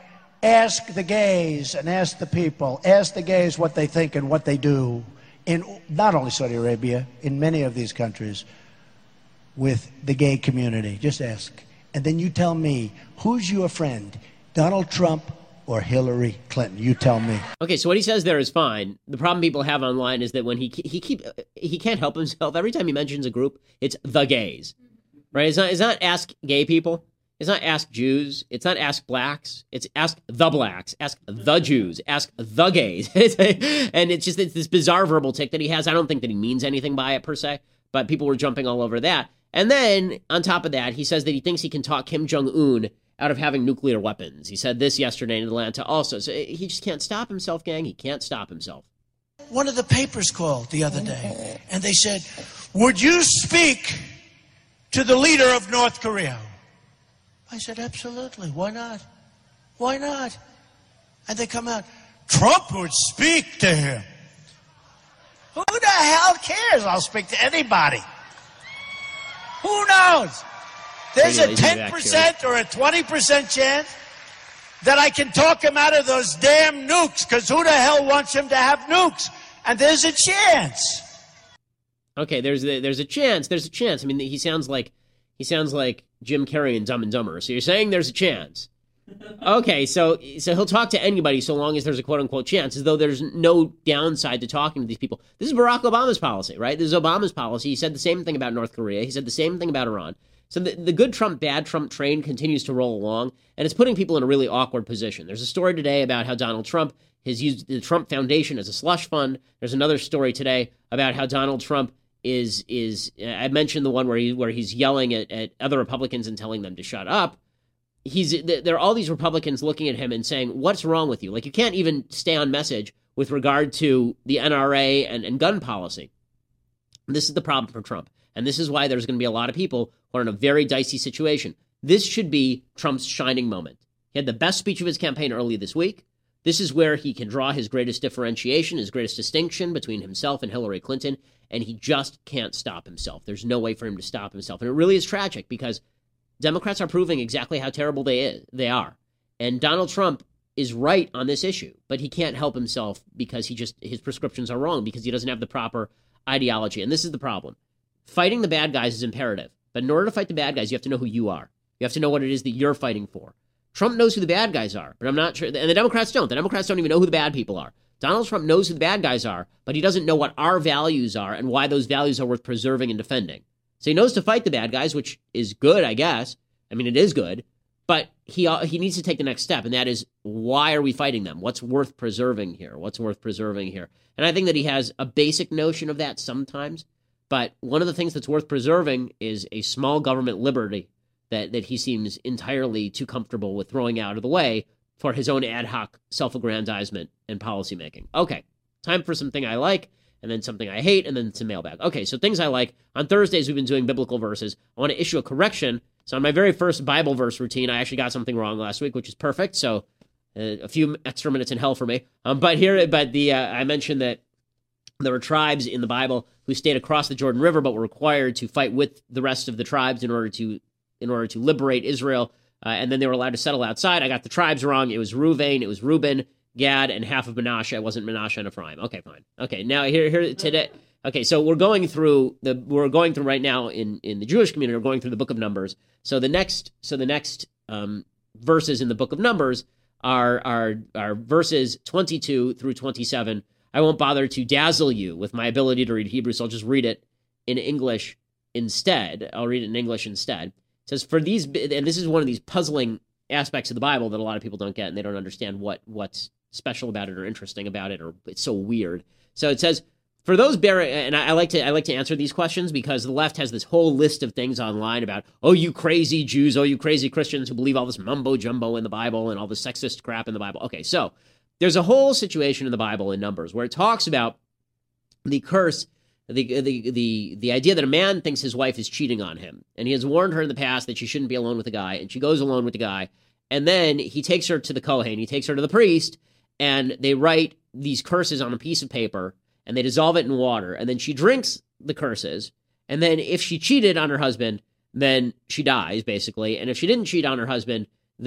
ask the gays and ask the people, ask the gays what they think and what they do in not only Saudi Arabia, in many of these countries with the gay community. Just ask. And then you tell me, who's your friend, Donald Trump or Hillary Clinton? You tell me. Okay, so what he says there is fine. The problem people have online is that when he he keep he can't help himself. Every time he mentions a group, it's the gays, right? It's not it's not ask gay people. It's not ask Jews. It's not ask blacks. It's ask the blacks. Ask the Jews. Ask the gays. And it's just it's this bizarre verbal tick that he has. I don't think that he means anything by it per se, but people were jumping all over that. And then on top of that, he says that he thinks he can talk Kim Jong-un out of having nuclear weapons. He said this yesterday in Atlanta also. So he just can't stop himself, gang. He can't stop himself. One of the papers called the other day, and they said, would you speak to the leader of North Korea? I said, absolutely. Why not? Why not? And they come out, Trump would speak to him. Who the hell cares? I'll speak to anybody. Who knows? There's a ten percent or a twenty percent chance that I can talk him out of those damn nukes, because who the hell wants him to have nukes? And there's a chance. Okay, there's a, there's a chance. There's a chance. I mean, he sounds like he sounds like Jim Carrey in Dumb and Dumber. So you're saying there's a chance. Okay, so so he'll talk to anybody so long as there's a quote-unquote chance, as though there's no downside to talking to these people. This is Barack Obama's policy, right? This is Obama's policy. He said the same thing about North Korea. He said the same thing about Iran. So the, the good Trump, bad Trump train continues to roll along, and it's putting people in a really awkward position. There's a story today about how Donald Trump has used the Trump Foundation as a slush fund. There's another story today about how Donald Trump is, is I mentioned the one where, he, where he's yelling at, at other Republicans and telling them to shut up. He's there are all these Republicans looking at him and saying, what's wrong with you? Like, you can't even stay on message with regard to the N R A and, and gun policy. This is the problem for Trump. And this is why there's going to be a lot of people who are in a very dicey situation. This should be Trump's shining moment. He had the best speech of his campaign early this week. This is where he can draw his greatest differentiation, his greatest distinction between himself and Hillary Clinton, and he just can't stop himself. There's no way for him to stop himself. And it really is tragic because Democrats are proving exactly how terrible they is, they are. And Donald Trump is right on this issue, but he can't help himself because he just his prescriptions are wrong, because he doesn't have the proper ideology. And this is the problem. Fighting the bad guys is imperative. But in order to fight the bad guys, you have to know who you are. You have to know what it is that you're fighting for. Trump knows who the bad guys are, but I'm not sure. And the Democrats don't. The Democrats don't even know who the bad people are. Donald Trump knows who the bad guys are, but he doesn't know what our values are and why those values are worth preserving and defending. So he knows to fight the bad guys, which is good, I guess. I mean, it is good, but he uh, he needs to take the next step, and that is, why are we fighting them? What's worth preserving here? What's worth preserving here? And I think that he has a basic notion of that sometimes, but one of the things that's worth preserving is a small government liberty that, that he seems entirely too comfortable with throwing out of the way for his own ad hoc self-aggrandizement and policymaking. Okay, time for something I like, and then something I hate, and then some mailbag. Okay, so things I like. On Thursdays, we've been doing biblical verses. I want to issue a correction. So on my very first Bible verse routine, I actually got something wrong last week, which is perfect. So uh, a few extra minutes in hell for me. Um, but here, but the uh, I mentioned that there were tribes in the Bible who stayed across the Jordan River, but were required to fight with the rest of the tribes in order to in order to liberate Israel, uh, and then they were allowed to settle outside. I got the tribes wrong. It was Reuven, it was Reuben, Gad, and half of Manasseh. It wasn't Manasseh and Ephraim. Okay, fine. Okay, now here here today. Okay, so we're going through the we're going through right now in, in the Jewish community. We're going through the Book of Numbers. So the next so the next um, verses in the Book of Numbers are are are verses twenty-two through twenty-seven. I won't bother to dazzle you with my ability to read Hebrew, so I'll just read it in English instead. I'll read it in English instead. It says, for these, and this is one of these puzzling aspects of the Bible that a lot of people don't get, and they don't understand what what's special about it or interesting about it, or it's so weird. So it says, for those bearing, and I, I like to I like to answer these questions because the left has this whole list of things online about, oh, you crazy Jews, oh, you crazy Christians who believe all this mumbo jumbo in the Bible and all this sexist crap in the Bible. Okay, so there's a whole situation in the Bible in Numbers where it talks about the curse, the the the the idea that a man thinks his wife is cheating on him, and he has warned her in the past that she shouldn't be alone with a guy, and she goes alone with the guy, and then he takes her to the Kohen, he takes her to the priest, and they write these curses on a piece of paper, and they dissolve it in water, and then she drinks the curses, and then if she cheated on her husband, then she dies, basically, and if she didn't cheat on her husband, then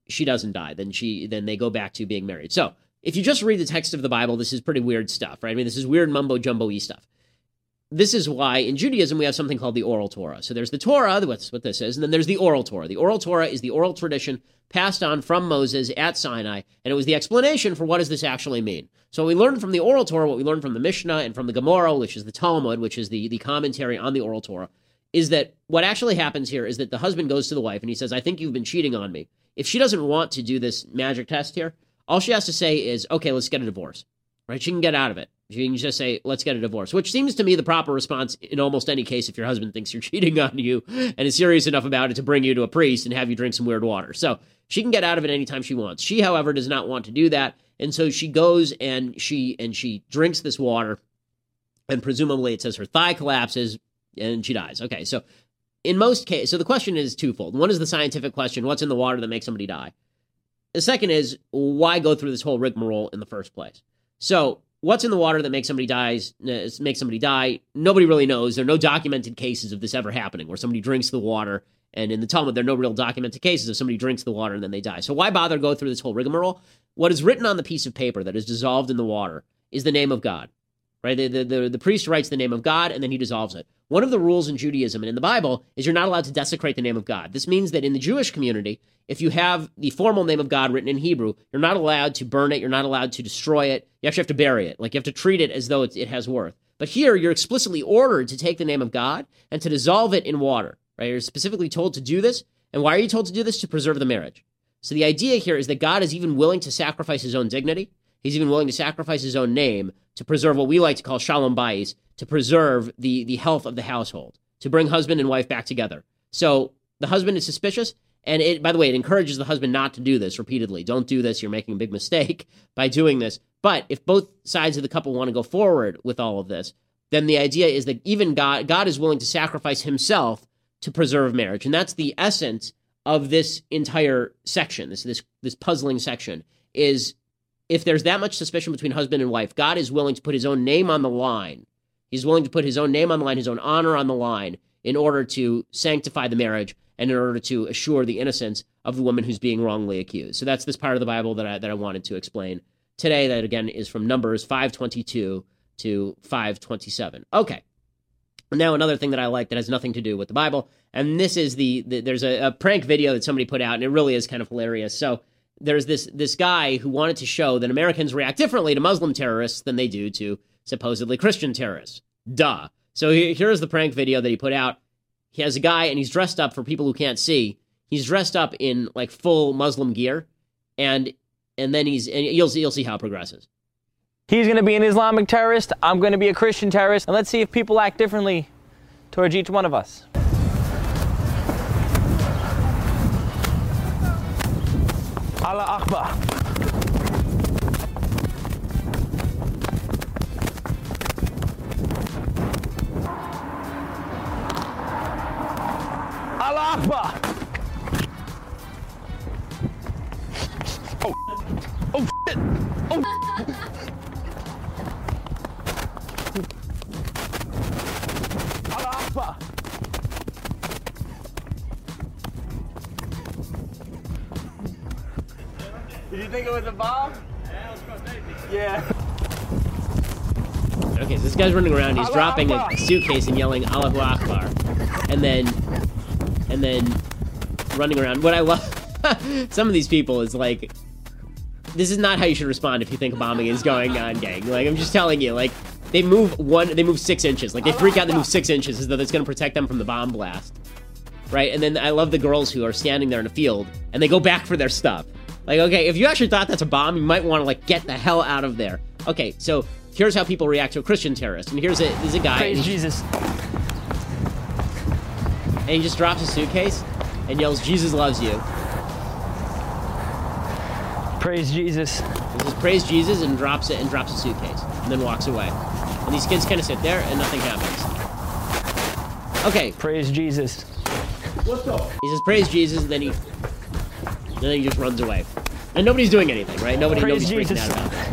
she doesn't die. Then she then they go back to being married. So if you just read the text of the Bible, this is pretty weird stuff, right? I mean, this is weird mumbo-jumbo-y stuff. This is why in Judaism we have something called the oral Torah. So there's the Torah, that's what this is, and then there's the oral Torah. The oral Torah is the oral tradition passed on from Moses at Sinai, and it was the explanation for what does this actually mean. So we learned from the oral Torah, what we learned from the Mishnah and from the Gemara, which is the Talmud, which is the, the commentary on the oral Torah, is that what actually happens here is that the husband goes to the wife and he says, I think you've been cheating on me. If she doesn't want to do this magic test here, all she has to say is, okay, let's get a divorce, right? She can get out of it. She can just say, let's get a divorce, which seems to me the proper response in almost any case if your husband thinks you're cheating on you and is serious enough about it to bring you to a priest and have you drink some weird water. So she can get out of it anytime she wants. She, however, does not want to do that. And so she goes and she and she drinks this water, and presumably it says her thigh collapses and she dies. Okay, so in most cases, so the question is twofold. One is the scientific question, what's in the water that makes somebody die? The second is, why go through this whole rigmarole in the first place? So what's in the water that makes somebody dies, uh, makes somebody die? Nobody really knows. There are no documented cases of this ever happening where somebody drinks the water. And in the Talmud, there are no real documented cases of somebody drinks the water and then they die. So why bother go through this whole rigmarole? What is written on the piece of paper that is dissolved in the water is the name of God, right? The, the, the, the priest writes the name of God and then he dissolves it. One of the rules in Judaism and in the Bible is you're not allowed to desecrate the name of God. This means that in the Jewish community, if you have the formal name of God written in Hebrew, you're not allowed to burn it. You're not allowed to destroy it. You actually have to bury it. Like you have to treat it as though it, it has worth. But here, you're explicitly ordered to take the name of God and to dissolve it in water, right? You're specifically told to do this. And why are you told to do this? To preserve the marriage. So the idea here is that God is even willing to sacrifice his own dignity. He's even willing to sacrifice his own name to preserve what we like to call shalom bayis, to preserve the, the health of the household, to bring husband and wife back together. So the husband is suspicious. And it, by the way, it encourages the husband not to do this repeatedly. Don't do this. You're making a big mistake by doing this. But if both sides of the couple want to go forward with all of this, then the idea is that even God, God is willing to sacrifice himself to preserve marriage. And that's the essence of this entire section, this, this, this puzzling section, is if there's that much suspicion between husband and wife, God is willing to put his own name on the line. He's willing to put his own name on the line, his own honor on the line, in order to sanctify the marriage and in order to assure the innocence of the woman who's being wrongly accused. So that's this part of the Bible that I, that I wanted to explain today. That, again, is from Numbers five twenty-two to five twenty-seven. Okay. Now, another thing that I like that has nothing to do with the Bible, and this is the, the there's a, a prank video that somebody put out, and it really is kind of hilarious. So there's this this guy who wanted to show that Americans react differently to Muslim terrorists than they do to supposedly Christian terrorists. Duh. So here's the prank video that he put out. He has a guy, and he's dressed up, for people who can't see, he's dressed up in, like, full Muslim gear, and and then he's, and you'll see, you'll see how it progresses. He's going to be an Islamic terrorist, I'm going to be a Christian terrorist, and let's see if people act differently towards each one of us. Allah Akbar. Allah Akbar! Oh, oh shit! Oh! Allah Akbar! Did you think it was a bomb? Yeah. Okay, so this guy's running around, he's dropping a, a suitcase and yelling Allahu Akbar. And then, and then running around. What I love, some of these people is like, this is not how you should respond if you think bombing is going on, gang. Like, I'm just telling you, like, they move one, they move six inches. Like, they freak out, they move six inches as though that's going to protect them from the bomb blast. Right? And then I love the girls who are standing there in a field, and they go back for their stuff. Like, okay, if you actually thought that's a bomb, you might want to, like, get the hell out of there. Okay, so here's how people react to a Christian terrorist. And here's a, there's a guy. Praise Jesus. And he just drops his suitcase and yells, Jesus loves you. Praise Jesus. He says, praise Jesus, and drops it and drops a suitcase and then walks away. And these kids kind of sit there and nothing happens. Okay. Praise Jesus. What's up? He says, praise Jesus, and then he, and then he just runs away. And nobody's doing anything, right? Nobody, praise nobody's Jesus. freaking out about this.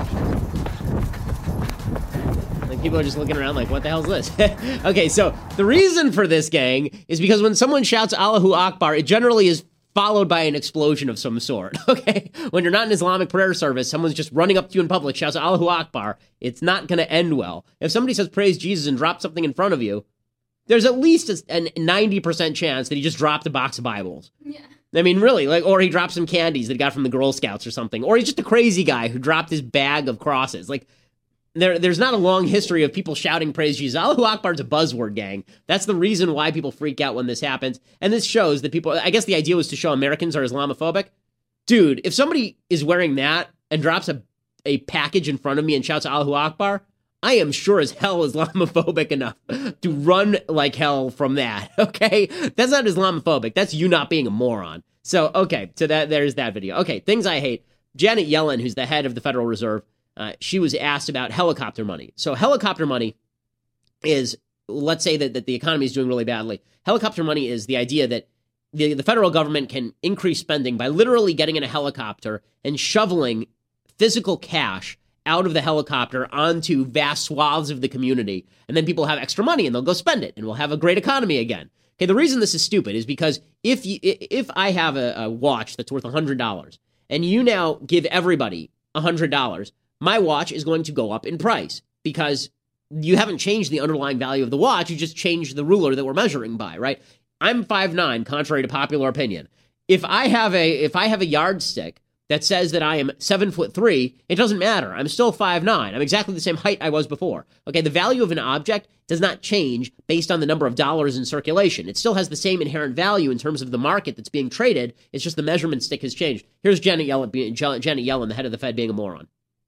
Like, people are just looking around like, what the hell is this? Okay, so the reason for this, gang, is because when someone shouts Allahu Akbar, it generally is followed by an explosion of some sort, okay? When you're not in Islamic prayer service, someone's just running up to you in public, shouts Allahu Akbar, it's not going to end well. If somebody says praise Jesus and drops something in front of you, there's at least a ninety percent chance that he just dropped a box of Bibles. Yeah. I mean, really, like, or he dropped some candies that he got from the Girl Scouts or something, or he's just a crazy guy who dropped his bag of crosses. Like, there, there's not a long history of people shouting praise Jesus. Allahu Akbar's a buzzword, gang. That's the reason why people freak out when this happens. And this shows that people, I guess the idea was to show Americans are Islamophobic. Dude, if somebody is wearing that and drops a, a package in front of me and shouts Allahu Akbar, I am sure as hell Islamophobic enough to run like hell from that, okay? That's not Islamophobic. That's you not being a moron. So, okay, so that there's that video. Okay, things I hate. Janet Yellen, who's the head of the Federal Reserve, uh, she was asked about helicopter money. So helicopter money is, let's say that, that the economy is doing really badly. Helicopter money is the idea that the, the federal government can increase spending by literally getting in a helicopter and shoveling physical cash out of the helicopter onto vast swaths of the community. And then people have extra money and they'll go spend it and we'll have a great economy again. Okay, the reason this is stupid is because if you, if I have a, a watch that's worth one hundred dollars and you now give everybody one hundred dollars, my watch is going to go up in price because you haven't changed the underlying value of the watch. You just changed the ruler that we're measuring by, right? I'm five nine, contrary to popular opinion. If I have a if I have a yardstick that says that I am seven foot three, it doesn't matter. I'm still five nine. I'm exactly the same height I was before. Okay, the value of an object does not change based on the number of dollars in circulation. It still has the same inherent value in terms of the market that's being traded. It's just the measurement stick has changed. Here's Janet Yellen, Janet Yellen, the head of the Fed, being a moron.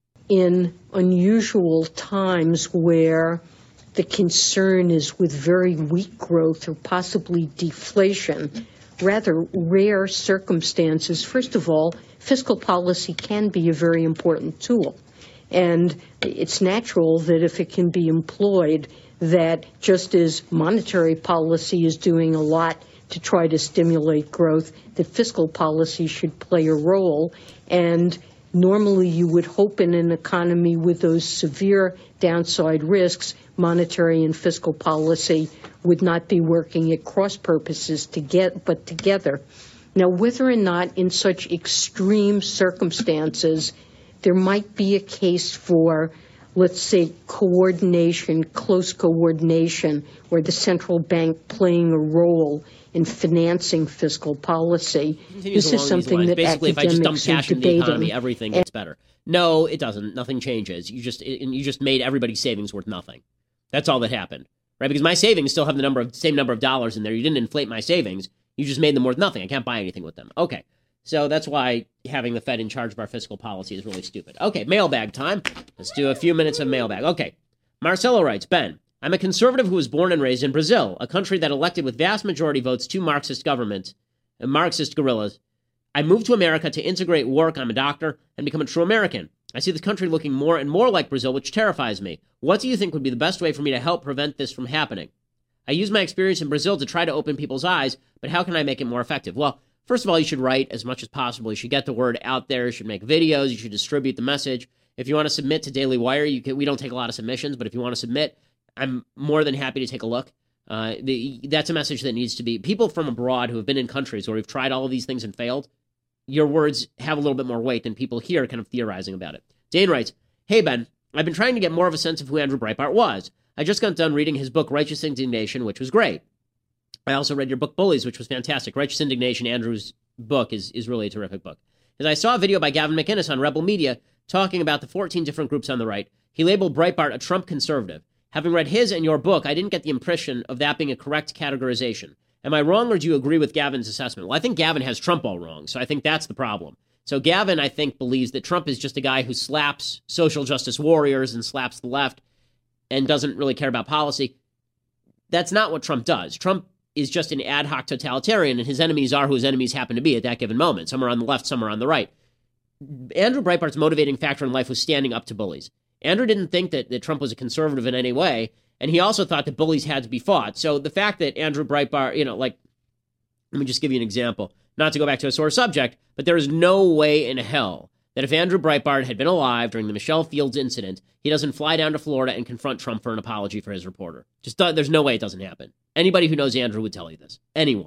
In unusual times where the concern is with very weak growth or possibly deflation, rather rare circumstances, first of all, fiscal policy can be a very important tool. And it's natural that if it can be employed, that just as monetary policy is doing a lot to try to stimulate growth, that fiscal policy should play a role. And normally you would hope in an economy with those severe downside risks, monetary and fiscal policy would not be working at cross purposes to get, but together. Now, whether or not in such extreme circumstances there might be a case for, let's say, coordination, close coordination, or the central bank playing a role in financing fiscal policy. This is something that basically, if I just dump academics cash are into the debating. economy, everything gets better. No, it doesn't. Nothing changes. You just it, you just made everybody's savings worth nothing. That's all that happened, right? Because my savings still have the number of same number of dollars in there. You didn't inflate my savings. You just made them worth nothing. I can't buy anything with them. Okay, so that's why having the Fed in charge of our fiscal policy is really stupid. Okay, mailbag time. Let's do a few minutes of mailbag. Okay, Marcelo writes, Ben, I'm a conservative who was born and raised in Brazil, a country that elected with vast majority votes two Marxist governments, and Marxist guerrillas. I moved to America to integrate work. I'm a doctor and become a true American. I see this country looking more and more like Brazil, which terrifies me. What do you think would be the best way for me to help prevent this from happening? I use my experience in Brazil to try to open people's eyes, but how can I make it more effective? Well, first of all, you should write as much as possible. You should get the word out there. You should make videos. You should distribute the message. If you want to submit to Daily Wire, you can, we don't take a lot of submissions, but if you want to submit, I'm more than happy to take a look. Uh, the, that's a message that needs to be, people from abroad who have been in countries where we've tried all of these things and failed, your words have a little bit more weight than people here kind of theorizing about it. Dane writes, hey, Ben, I've been trying to get more of a sense of who Andrew Breitbart was. I just got done reading his book, Righteous Indignation, which was great. I also read your book, Bullies, which was fantastic. Righteous Indignation, Andrew's book, is, is really a terrific book. As I saw a video by Gavin McInnes on Rebel Media talking about the fourteen different groups on the right, he labeled Breitbart a Trump conservative. Having read his and your book, I didn't get the impression of that being a correct categorization. Am I wrong, or do you agree with Gavin's assessment? Well, I think Gavin has Trump all wrong, so I think that's the problem. So Gavin, I think, believes that Trump is just a guy who slaps social justice warriors and slaps the left and doesn't really care about policy. That's not what Trump does. Trump is just an ad hoc totalitarian, and his enemies are who his enemies happen to be at that given moment. Some are on the left, some are on the right. Andrew Breitbart's motivating factor in life was standing up to bullies. Andrew didn't think that, that Trump was a conservative in any way, and he also thought that bullies had to be fought. So the fact that Andrew Breitbart, you know, like, let me just give you an example. Not to go back to a sore subject, but there is no way in hell that if Andrew Breitbart had been alive during the Michelle Fields incident, he doesn't fly down to Florida and confront Trump for an apology for his reporter. Just there's no way it doesn't happen. Anybody who knows Andrew would tell you this. Anyone.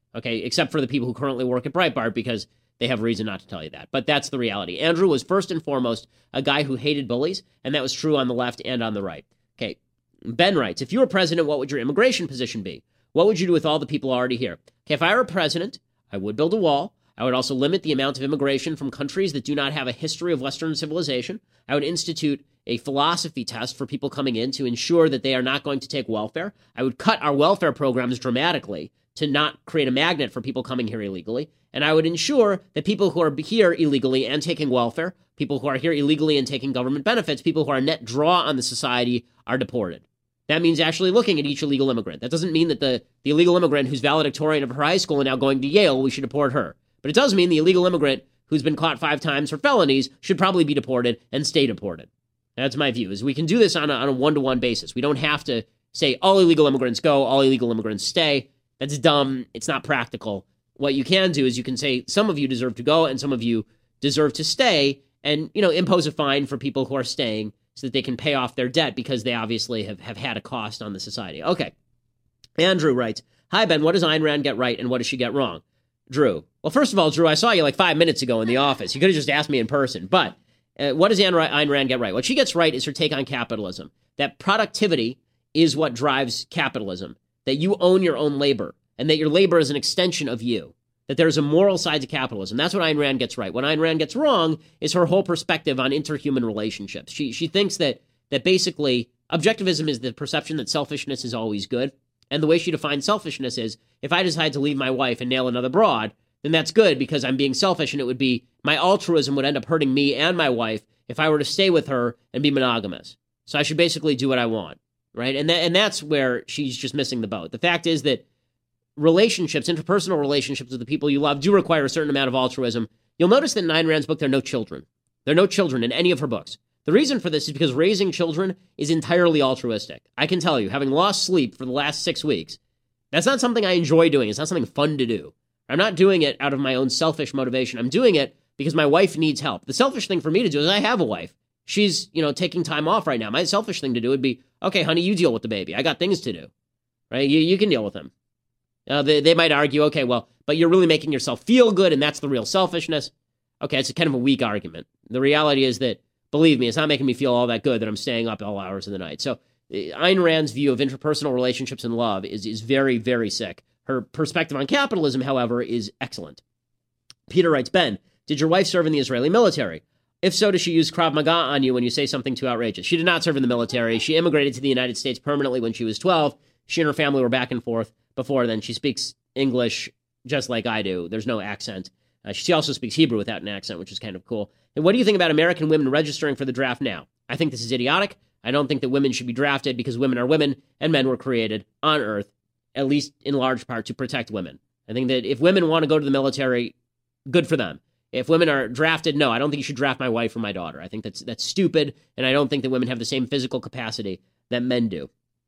okay, except for the people who currently work at Breitbart because they have reason not to tell you that. But that's the reality. Andrew was first and foremost a guy who hated bullies, and that was true on the left and on the right. Okay, Ben writes, if you were president, what would your immigration position be? What would you do with all the people already here? Okay, if I were president, I would build a wall. I would also limit the amount of immigration from countries that do not have a history of Western civilization. I would institute a philosophy test for people coming in to ensure that they are not going to take welfare. I would cut our welfare programs dramatically to not create a magnet for people coming here illegally. And I would ensure that people who are here illegally and taking welfare, people who are here illegally and taking government benefits, people who are a net draw on the society are deported. That means actually looking at each illegal immigrant. That doesn't mean that the, the illegal immigrant who's valedictorian of her high school and now going to Yale, we should deport her. But it does mean the illegal immigrant who's been caught five times for felonies should probably be deported and stay deported. That's my view, is we can do this on a, on a one-to-one basis. We don't have to say all illegal immigrants go, all illegal immigrants stay. That's dumb. It's not practical. What you can do is you can say some of you deserve to go and some of you deserve to stay and, you know, impose a fine for people who are staying so that they can pay off their debt because they obviously have, have had a cost on the society. Okay. Andrew writes, hi, Ben, what does Ayn Rand get right and what does she get wrong? Drew. Well, first of all, Drew, I saw you like five minutes ago in the office. You could have just asked me in person. But uh, what does Ayn Rand get right? What she gets right is her take on capitalism. That productivity is what drives capitalism. That you own your own labor. And that your labor is an extension of you. That there's a moral side to capitalism. That's what Ayn Rand gets right. What Ayn Rand gets wrong is her whole perspective on interhuman relationships. She she thinks that that basically objectivism is the perception that selfishness is always good. And the way she defines selfishness is, if I decide to leave my wife and nail another broad, then that's good because I'm being selfish, and it would be, my altruism would end up hurting me and my wife if I were to stay with her and be monogamous. So I should basically do what I want, right? And, that, and that's where she's just missing the boat. The fact is that relationships, interpersonal relationships with the people you love do require a certain amount of altruism. You'll notice that in Ayn Rand's book, there are no children. There are no children in any of her books. The reason for this is because raising children is entirely altruistic. I can tell you, having lost sleep for the last six weeks, that's not something I enjoy doing. It's not something fun to do. I'm not doing it out of my own selfish motivation. I'm doing it because my wife needs help. The selfish thing for me to do is I have a wife. She's, you know, taking time off right now. My selfish thing to do would be, okay, honey, you deal with the baby. I got things to do, right? You, you can deal with them. Uh, they, they might argue, okay, well, but you're really making yourself feel good, and that's the real selfishness. Okay, it's a kind of a weak argument. The reality is that, believe me, it's not making me feel all that good that I'm staying up all hours of the night. So Ayn Rand's view of interpersonal relationships and love is, is very, very sick. Her perspective on capitalism, however, is excellent. Peter writes, Ben, did your wife serve in the Israeli military? If so, does she use Krav Maga on you when you say something too outrageous? She did not serve in the military. She immigrated to the United States permanently when she was twelve. She and her family were back and forth before then. She speaks English just like I do. There's no accent. Uh, she also speaks Hebrew without an accent, which is kind of cool. And what do you think about American women registering for the draft now? I think this is idiotic. I don't think that women should be drafted because women are women and men were created on Earth, at least in large part, to protect women. I think that if women want to go to the military, good for them. If women are drafted, no, I don't think you should draft my wife or my daughter. I think that's that's stupid, and I don't think that women have the same physical capacity that men do.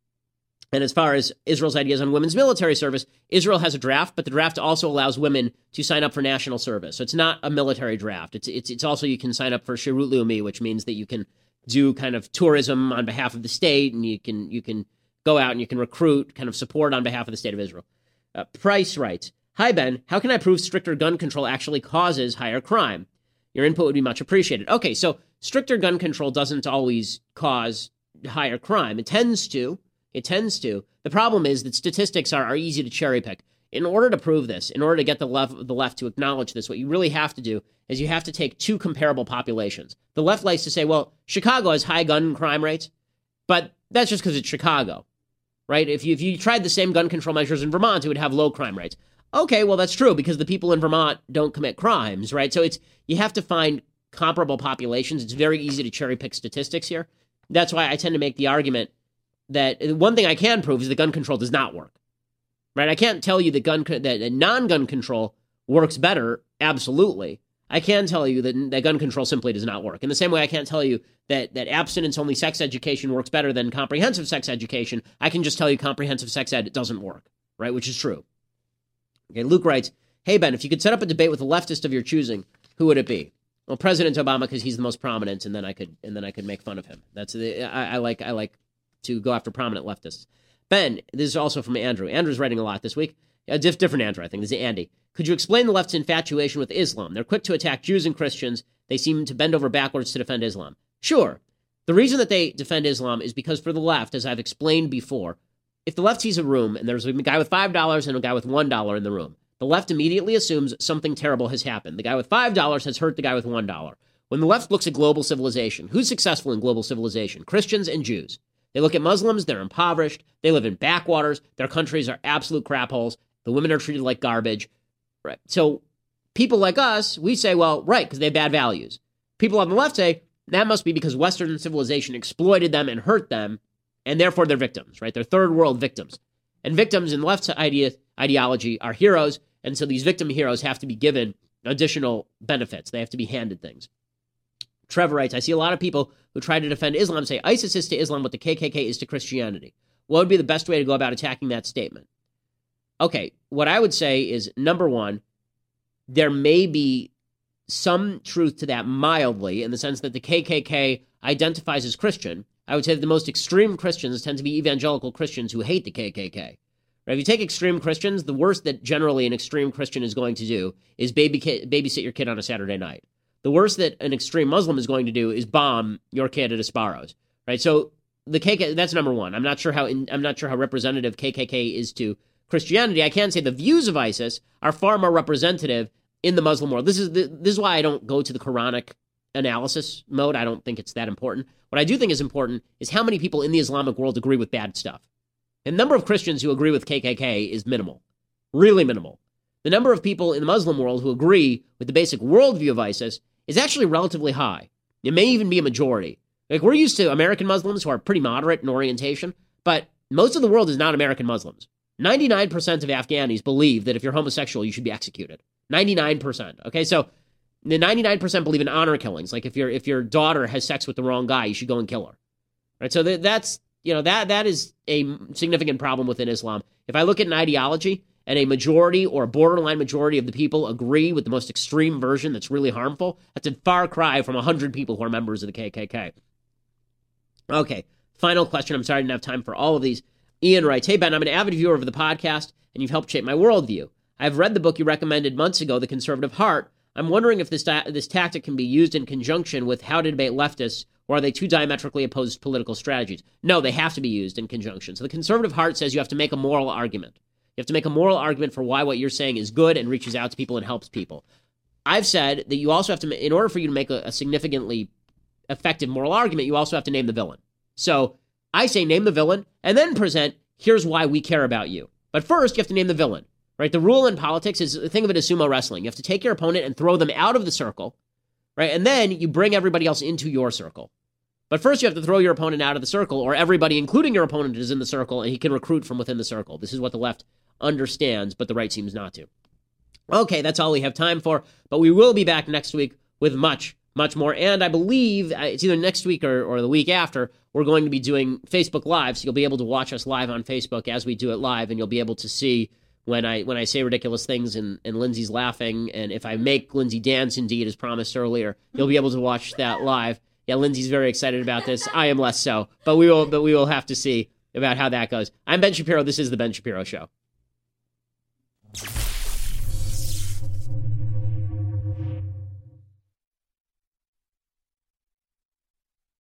And as far as Israel's ideas on women's military service, Israel has a draft, but the draft also allows women to sign up for national service. So it's not a military draft. It's it's it's also you can sign up for Shirut Leumi, which means that you can do kind of tourism on behalf of the state, and you can you can go out and you can recruit kind of support on behalf of the state of Israel. Uh, Price writes, hi, Ben, how can I prove stricter gun control actually causes higher crime? Your input would be much appreciated. Okay, so stricter gun control doesn't always cause higher crime. It tends to. It tends to. The problem is that statistics are, are easy to cherry pick. In order to prove this, in order to get the left, the left to acknowledge this, what you really have to do is you have to take two comparable populations. The left likes to say, well, Chicago has high gun crime rates, but that's just because it's Chicago, right? If you, if you tried the same gun control measures in Vermont, it would have low crime rates. Okay, well, that's true because the people in Vermont don't commit crimes, right? So it's you have to find comparable populations. It's very easy to cherry pick statistics here. That's why I tend to make the argument that one thing I can prove is that gun control does not work, right? I can't tell you that gun that non-gun control works better. Absolutely. I can tell you that, that gun control simply does not work. In the same way I can't tell you that, that abstinence-only sex education works better than comprehensive sex education. I can just tell you comprehensive sex ed doesn't work, right? Which is true. Okay, Luke writes, hey, Ben, if you could set up a debate with a leftist of your choosing, who would it be? Well, President Obama, because he's the most prominent, and then I could and then I could make fun of him. That's the I, I like I like to go after prominent leftists. Ben, this is also from Andrew. Andrew's writing a lot this week. A diff- different Andrew, I think. This is Andy. Could you explain the left's infatuation with Islam? They're quick to attack Jews and Christians. They seem to bend over backwards to defend Islam. Sure. The reason that they defend Islam is because for the left, as I've explained before, if the left sees a room and there's a guy with five dollars and a guy with one dollar in the room, the left immediately assumes something terrible has happened. The guy with five dollars has hurt the guy with one dollar. When the left looks at global civilization, who's successful in global civilization? Christians and Jews. They look at Muslims, they're impoverished, they live in backwaters, their countries are absolute crap holes, the women are treated like garbage. Right. So people like us, we say, well, right, because they have bad values. People on the left say, that must be because Western civilization exploited them and hurt them, and therefore they're victims, right? They're third world victims. And victims in the left's idea, ideology are heroes, and so these victim heroes have to be given additional benefits. They have to be handed things. Trevor writes, I see a lot of people who try to defend Islam say ISIS is to Islam what the K K K is to Christianity. What would be the best way to go about attacking that statement? Okay, what I would say is, number one, there may be some truth to that mildly in the sense that the K K K identifies as Christian. I would say that the most extreme Christians tend to be evangelical Christians who hate the K K K. Right? If you take extreme Christians, the worst that generally an extreme Christian is going to do is baby kid, babysit your kid on a Saturday night. The worst that an extreme Muslim is going to do is bomb your kid at a Sparrows. Right? So the K K K, that's number one. I'm not sure how in, I'm not sure how representative K K K is to Christianity. I can say the views of ISIS are far more representative in the Muslim world. This is the, this is why I don't go to the Quranic analysis mode. I don't think it's that important. What I do think is important is how many people in the Islamic world agree with bad stuff. The number of Christians who agree with K K K is minimal, really minimal. The number of people in the Muslim world who agree with the basic worldview of ISIS is actually relatively high. It may even be a majority. Like, we're used to American Muslims who are pretty moderate in orientation, but most of the world is not American Muslims. ninety-nine percent of Afghanis believe that if you're homosexual, you should be executed. ninety-nine percent. Okay, so the ninety-nine percent believe in honor killings. Like if your if your daughter has sex with the wrong guy, you should go and kill her. Right? So that, that's, you know, that that is a significant problem within Islam. If I look at an ideology and a majority or a borderline majority of the people agree with the most extreme version that's really harmful, that's a far cry from one hundred people who are members of the K K K. Okay, final question. I'm sorry I didn't have time for all of these. Ian writes, hey, Ben, I'm an avid viewer of the podcast, and you've helped shape my worldview. I've read the book you recommended months ago, The Conservative Heart. I'm wondering if this ta- this tactic can be used in conjunction with How to Debate Leftists, or are they two diametrically opposed political strategies? No, they have to be used in conjunction. So The Conservative Heart says you have to make a moral argument. You have to make a moral argument for why what you're saying is good and reaches out to people and helps people. I've said that you also have to, in order for you to make a, a significantly effective moral argument, you also have to name the villain. So I say name the villain and then present, here's why we care about you. But first, you have to name the villain, right? The rule in politics is, think of it as sumo wrestling. You have to take your opponent and throw them out of the circle, right? And then you bring everybody else into your circle. But first, you have to throw your opponent out of the circle, or everybody, including your opponent, is in the circle, and he can recruit from within the circle. This is what the left understands, but the right seems not to. Okay, that's all we have time for, but we will be back next week with much, much more. And I believe it's either next week or, or the week after, we're going to be doing Facebook Live, so you'll be able to watch us live on Facebook as we do it live, and you'll be able to see when I when I say ridiculous things and, and Lindsay's laughing, and if I make Lindsay dance, indeed, as promised earlier, you'll be able to watch that live. Yeah, Lindsay's very excited about this. I am less so, but we will but we will have to see about how that goes. I'm Ben Shapiro. This is The Ben Shapiro Show.